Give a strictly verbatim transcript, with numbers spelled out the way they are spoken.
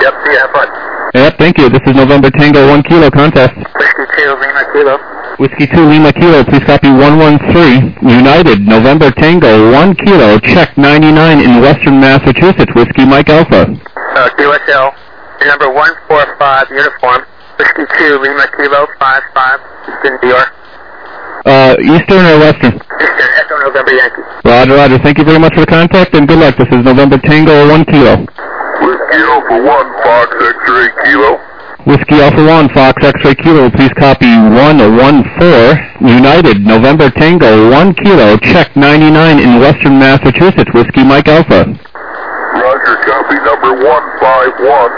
Yep, see you, have fun. Yep, thank you. This is November Tango one Kilo contest. Whiskey two, Lima Kilo. Whiskey two Lima Kilo, please copy one one three. United, November Tango one Kilo, check ninety-nine in Western Massachusetts. Whiskey Mike Alpha. Uh, Q S L, number one four five, uniform. Whiskey two, Lima Kilo, five five, Eastern New York. Uh, Eastern or Western? Eastern, Echo November Yankee. Roger, roger. Thank you very much for the contact, and good luck. This is November Tango one Kilo. Whiskey Alpha one, Fox X-Ray Kilo. Whiskey Alpha one, Fox X-Ray Kilo, please copy one one four. United, November Tango one Kilo, check ninety-nine in Western Massachusetts. Whiskey Mike Alpha. Roger, copy number one five one.